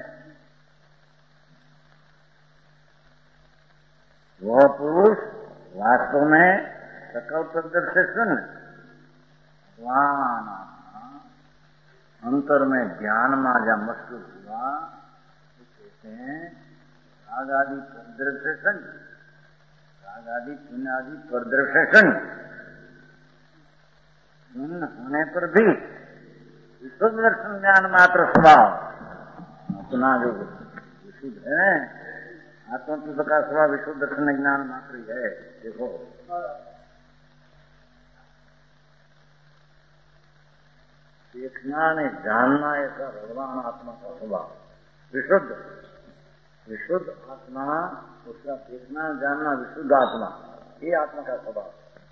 Speaker 3: वह पुरुष वास्तव में सकल प्रदर्श से सुन भगवान अंतर में ज्ञान मार्जा मशरूफ हुआ तो कहते हैं राग आदि प्रदर्शन राग आदि पुण्य आदि प्रदर्शन होने पर भी विशुद्ध दर्शन ज्ञान मात्र स्वभाव अपना जो विशुद्ध है आत्मतत्व का स्वभाव विशुद्ध दर्शन ज्ञान मात्र ही है। देखो देखना ने जानना ऐसा भगवान आत्मा का स्वभाव विशुद्ध विशुद्ध आत्मा उसका देखना जानना विशुद्ध आत्मा ये आत्मा का स्वभाव।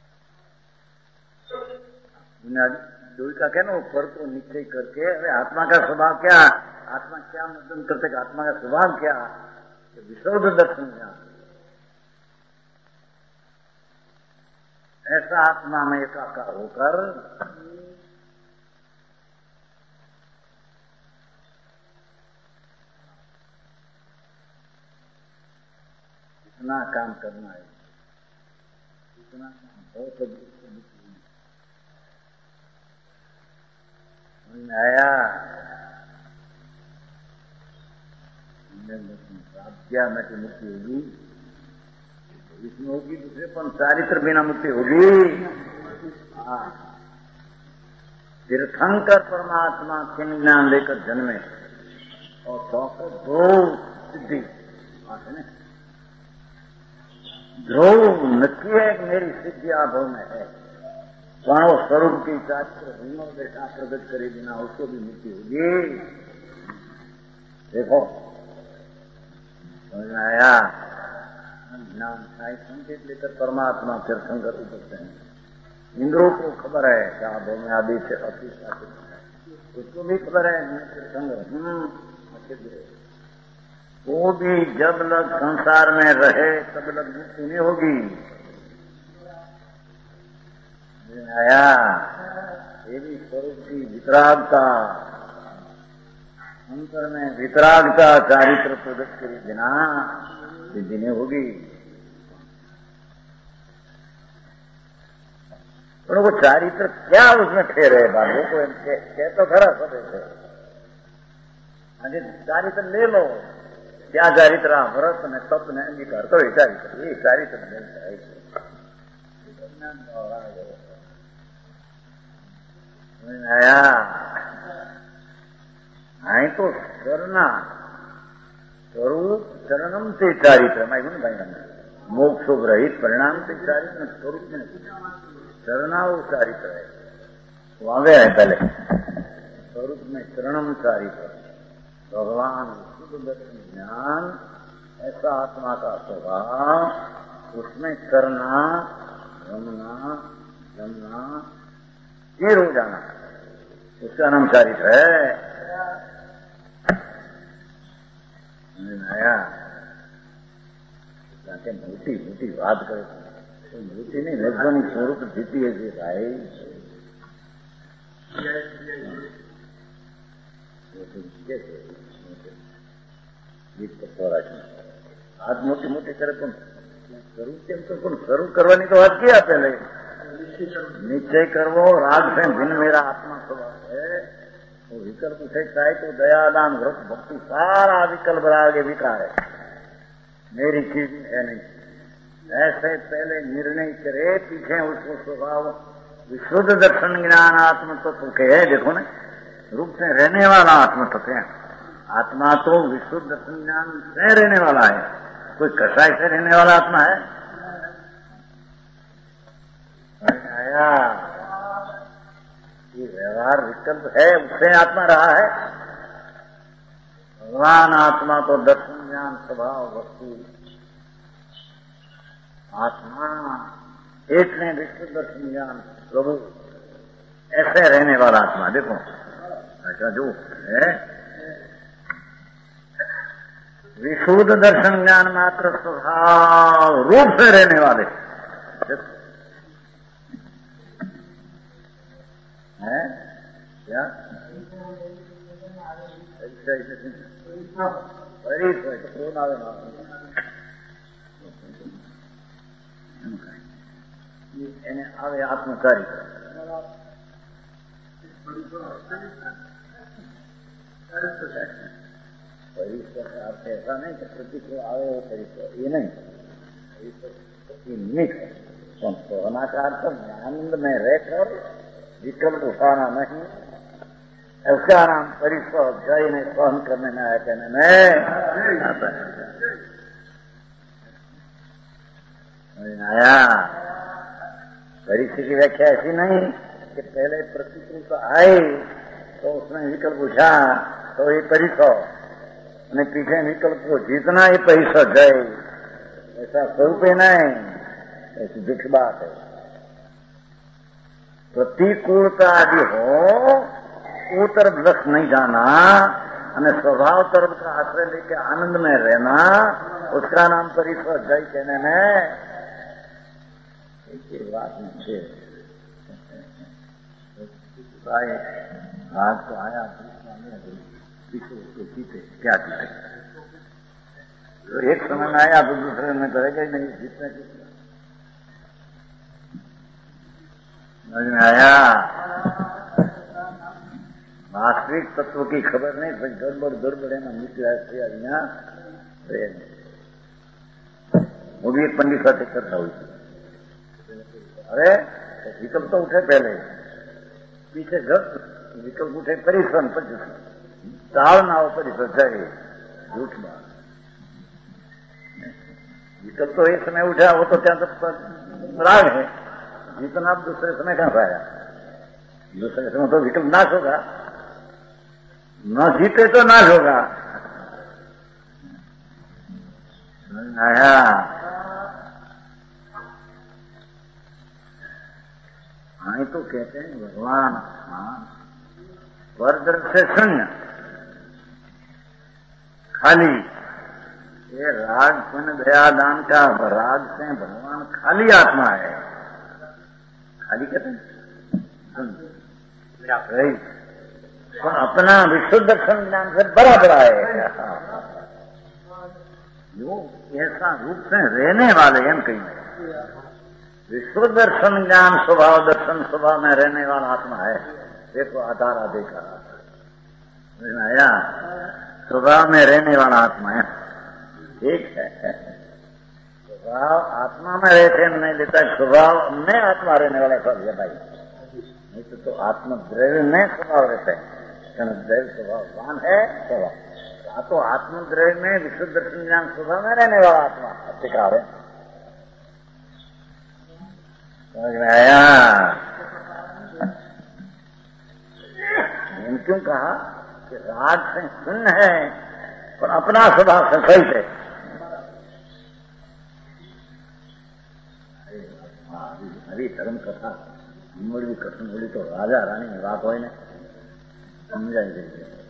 Speaker 3: दुई का कहना ऊपर को निश्चय करके अरे आत्मा का स्वभाव क्या आत्मा क्या मतलब करते आत्मा का स्वभाव क्या विशुद्ध दर्शन ज्ञान ऐसा आत्मा में एकाकार होकर इतना काम करना है इतना काम बहुत आया प्राप्तिया में तो मुक्ति होगी इसमें होगी दूसरे पर चारित्र बिना मुक्ति होगी। तीर्थंकर परमात्मा के ज्ञान लेकर जन्मे और दो सिद्धि ध्रुव नक्की है मेरी सिद्धि आभव में है वहां स्वरूप की चारित्र भिन्नों देखा प्रकट करे बिना उसको भी मुक्ति होगी। देखो समझ में आया ज्ञान साई संकेत लेकर परमात्मा तीर्थं कर सकते हैं। इंद्रों को खबर है क्या आभव में आदि से उसको भी खबर है तीर्थंकर वो भी जब लग संसार में रहे तब लग मुक्ति नहीं होगी। आया ये भी स्वरूप की वितरागता अंतर में वितरागता चारित्र प्रकट करे बिना सिद्धि नहीं होगी। उनको चारित्र क्या उसमें ठहरे बाबू को कह तो खरा सब ऐसे चारित्र ले लो क्या चारित्र व्रत ने तप ने अंगीकार करो चारित्र ये चारित्र आया आई तो करना स्वरूप चरणम से चारित्र मैं भाई मोक्ष रहित परिणाम से चारित्र स्वरूप में चरणा वो चारित्र है वो आगे है पहले स्वरूप में चरणम चारित्र भगवान शुद्ध दर्शन ज्ञान ऐसा आत्मा का स्वभाव उसमें करना रमना जमना स्थिर हो जाना उसका नाम चारित्र है। आया मोटी मोटी बात करे तो मोटी नहीं रजवानी स्वरूप जीती है जी भाई हाथ मोटी मोटी करे પણ શરૂ કરવાની તો વાત ક્યાં પહેલે નિશ્ચય કરવો રાગ से भिन्न मेरा आत्मा स्वभाव है वो विकल्प से चाहे तो दयादान व्रत भक्ति सारा विकल्प आगे विकार है मेरी चीज है नहीं ऐसे पहले निर्णय करे पीछे उसको स्वभाव विशुद्ध दर्शन ज्ञान आत्म तत्व के है देखो ना रूप से रहने वाला आत्म तत्व है। आत्मा तो विशुद्ध दर्शन ज्ञान से रहने वाला है कोई कसाई से रहने वाला आत्मा है आया ये व्यवहार विकल्प है उससे आत्मा रहा है। भगवान आत्मा तो दर्शन ज्ञान स्वभाव वस्तु आत्मा एक ने विश्व दर्शन ज्ञान प्रभु ऐसे रहने वाला आत्मा देखो ऐसा जो है विशुद्ध दर्शन ज्ञान मात्र स्वभाव रूप से रहने वाले है क्या આવે આત્મચારી परिश्रम का अर्थ ऐसा नहीं कि प्रतिक्रिया आवे वो परिश्रम ये नहीं सोना का अर्थ आनंद में रहकर विकल्प उठाना नहीं उसका नाम परिश्रम जय ने सहन करने में आया कहने में आया। परिस्थिति की व्याख्या ऐसी नहीं कि पहले प्रतिक्रिया आए तो उसने विकल्प उठा तो ये परिश्रम અને પીછે વિકલ્પ को जीतना ही पैसा जय ऐसा स्वरूप है नहीं ऐसी दुख बात है। प्रतिकूलता आदि हो वो तरफ लक्ष्य नहीं जाना અને स्वभाव तरफ का आश्रय लेके आनंद में रहना उसका नाम परिश्वर जय कहने में एक बात नहीं है। आज तो आया जीते क्या जीते तो एक समय में आया तो दूसरे में करेगा ही नहीं जीतने समझ में आया। वास्तविक तत्व की खबर नहीं फिर गड़बड़ है ना निकला यहाँ वो भी एक पंडित साथ करता हुई अरे विकल्प तो उठे पहले पीछे घर विकल्प उठे परिश्रम ताड़ना हो परिश्रम जाए झूठ बात विकल्प तो एक समय उठा वो तो क्या राग है जितना आप दूसरे समय कहां पाया दूसरे समय तो विकल्प नाश होगा न जीते तो नाश होगा आया। हाँ तो कहते हैं भगवान वर्दर से शून्य खाली ये राग पुण्य दया दान का राग से भगवान खाली आत्मा है खाली कहते हैं अपना विशुद्ध दर्शन ज्ञान से बड़ा बड़ा है जो ऐसा रूप से रहने वाले हैं कहीं विश्व दर्शन ज्ञान स्वभाव दर्शन स्वभाव में रहने वाला आत्मा है। देखो आधारा देखा आया, स्वभाव में रहने वाला आत्मा है। ठीक है, स्वभाव आत्मा में रहते नहीं लेता, स्वभाव में आत्मा रहने वाला सब है भाई। नहीं तो आत्मद्रव्य में स्वभाव रहता है, द्रव्य स्वभाववान है स्वभाव। तो आत्मद्रव्य में विश्व दर्शन ज्ञान स्वभाव में रहने वाला आत्मा सिखा रहे। समझ में आया? क्यों कहा कि राग से शून्य है और अपना स्वभाव से सहित है। अभी धर्म कथा मुड़ी कथन बोली तो राजा रानी में बात हो समझाई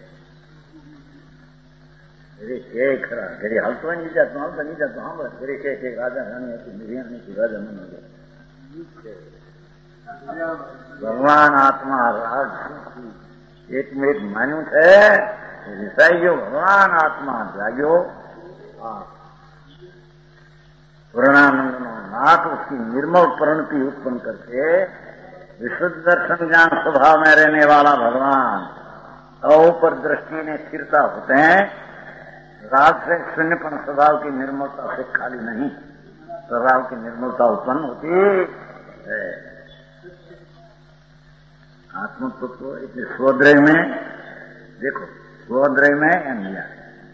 Speaker 3: गई। के खरा घड़ी हलतो नहीं जाता हम तो नहीं जाता हम बस घड़ी के राजा रानी होती मेरी रानी की राजा मन हो गया। भगवान आत्मा राज एक में एक मान्यूस है ऋषाइयो भगवान आत्मा जाग्यो पूर्णानंद नाथ उसकी निर्मल परिणति उत्पन्न करके विशुद्ध दर्शन ज्ञान स्वभाव में रहने वाला भगवान ऊपर दृष्टि ने स्थिरता होते हैं। राग से शून्यपन स्वभाव की निर्मलता से खाली नहीं, स्वभाव की निर्मलता उत्पन्न होती है। आत्म तत्व इतने स्वद्रय में देखो, स्वद्रय में या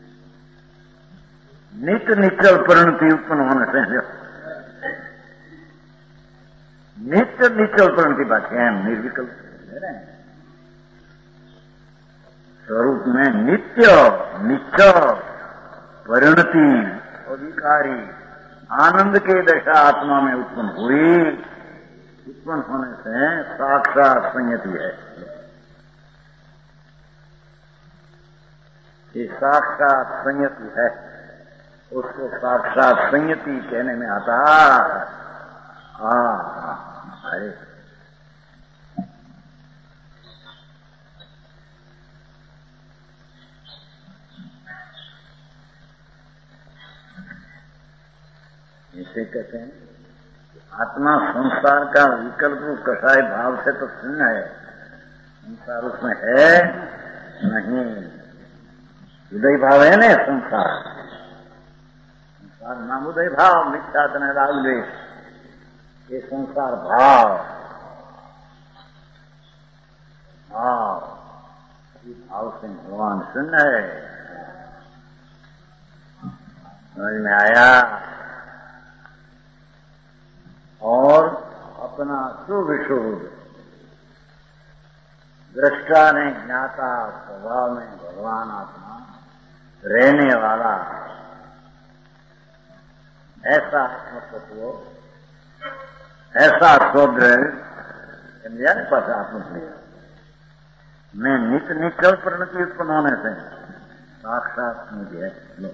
Speaker 3: नित्य निश्चल परिणति उत्पन्न होने से नित्य निश्चल परिणति बात है, निर्विकल्प स्वरूप में नित्य निश्चल परिणति अधिकारी आनंद के दशा आत्मा में उत्पन्न हुई। उत्पन्न होने से साक्षात संयति है। ये साक्षात संयति है, उसको साक्षात संयति कहने में आता है। इसे कहते हैं आत्मा संसार का विकल्प कषाय भाव से तो शून्य है, संसार उसमें है नहीं। उदय भाव है ना संसार, संसार नाम उदय भाव मिथ्यात्व राग द्वेष, ये संसार भाव भाव से भगवान शून्य है। समझ में आया? और अपना सुविशुद्ध दृष्टा ने ज्ञाता स्वभाव में भगवान आत्मा रहने वाला ऐसा आत्मतत्व, ऐसा स्वद्रव्य पास आत्मक्रिया में नित्य निश्चल परिणति उत्पन्न होने से साक्षात मुझे है।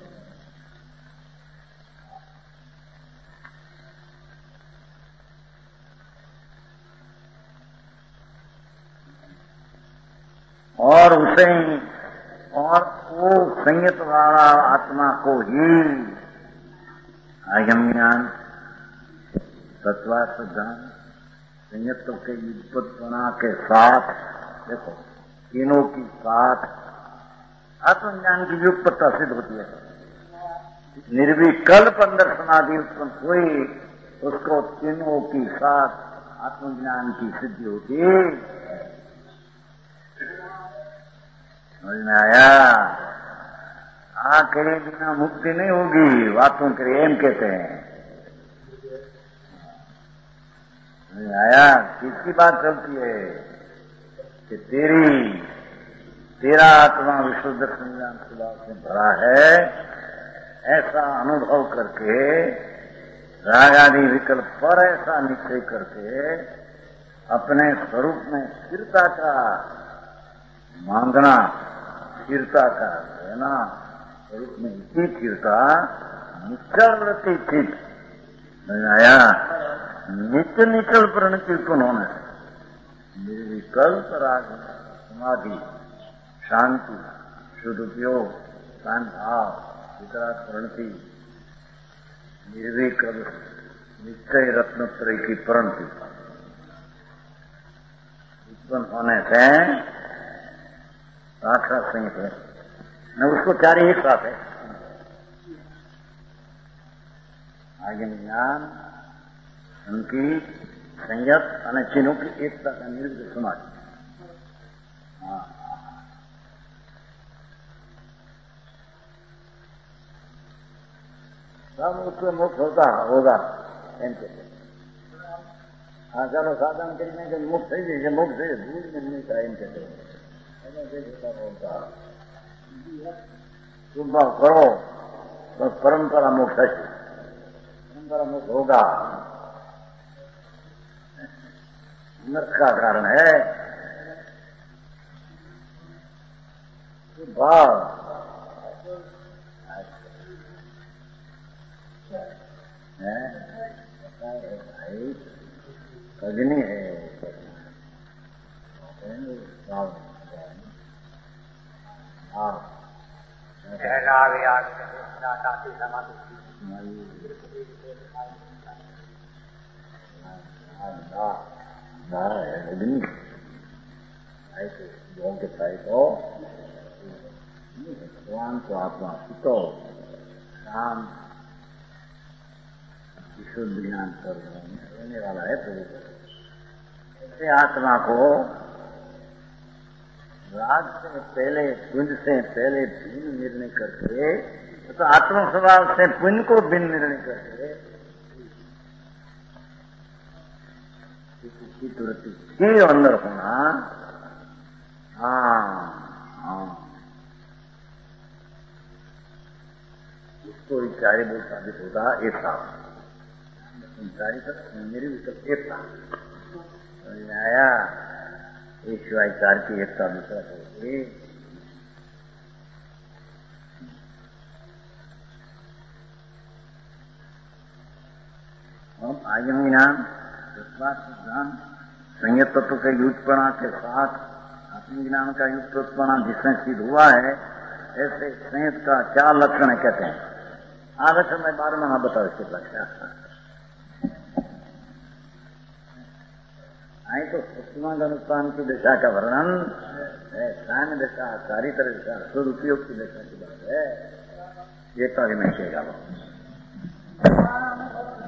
Speaker 3: और उसे ही और वो संयत वाला आत्मा को ही आगम ज्ञान तत्वार्थ ज्ञान संयत्व के युगपत्पना के साथ, देखो तीनों की साथ आत्मज्ञान की युगपत्ता सिद्ध होती है। निर्विकल्प दर्शनादि उत्पन्न हुई, उसको तीनों की साथ आत्मज्ञान की सिद्धि होती। समझ में आया? करे बिना मुक्ति नहीं होगी, बातों करे एम कहते हैं। समझ में आया? किसकी बात चलती है कि तेरा आत्मा विशुद्ध संज्ञान स्वभाव से भरा है, ऐसा अनुभव करके राग आदि विकल्प पर ऐसा निश्चय करके अपने स्वरूप में स्थिरता का मांगना, स्थिरता का रहना, स्वरूप में इतनी स्थिरता निश्चल वृत्ति चित आया, नित्य निश्चल परिणति उत्पन्न होना, निर्विकल्प राग समाधि शांति शुद्ध उपयोग शांत भाव विकराट परिणति निर्विकल्प निश्चय रत्नत्रय की परम कृपा उत्पन्न होने से साक्षात संगत है न, उसको चार ही एक साथ है। आगे ज्ञान उनकी संयत અને चिन्हों की एकता का निर्विघ्न समाधि। सब उससे मुक्त होगा એમ કે હા ચાલો સાધન કરીને કે મુક્ત થઈ જશે, મુક્ત થઈ જશે, ભૂલ નહીં થાય એમ કે शुभ भाव करो तो परंपरा मुक्त है, परंपरा मुक्त होगा। नर्क का कारण है शुभ भाव है, भाई अग्नि है अग्नि ऐसे योग के साइड हो भगवान को आत्मा सुतो शाम विशुद्ध ज्ञान कर रहने वाला है। तो ऐसे आत्मा को राग से पहले पुण्य से पहले भिन्न निर्णय करके, तो आत्म स्वभाव से पुण्य को भिन्न निर्णय करके तुरंत के अंदर होना। उसको विचारी बोल साबित होगा एकता, विचारी का मेरी विकल्प एकता आया। ईश्वराचार की एकता दूसरा होगी। हम आगे नाम सिद्धांत संयत तत्व के युक्तपणा के साथ आत्मज्ञान का युक्तपणा जिसमें सिद्ध हुआ है, ऐसे संयत का क्या लक्षण है कहते हैं। आगे से मैं 12 महीना बताओ इसके लक्षण। आई तो सूक्ष्म अनुष्ठान की दिशा का वर्णन है, सान्य दिशा, चारित्र दिशा, सदुपयोग की दिशा की बात है। ये तो अभी मैं कहेगा।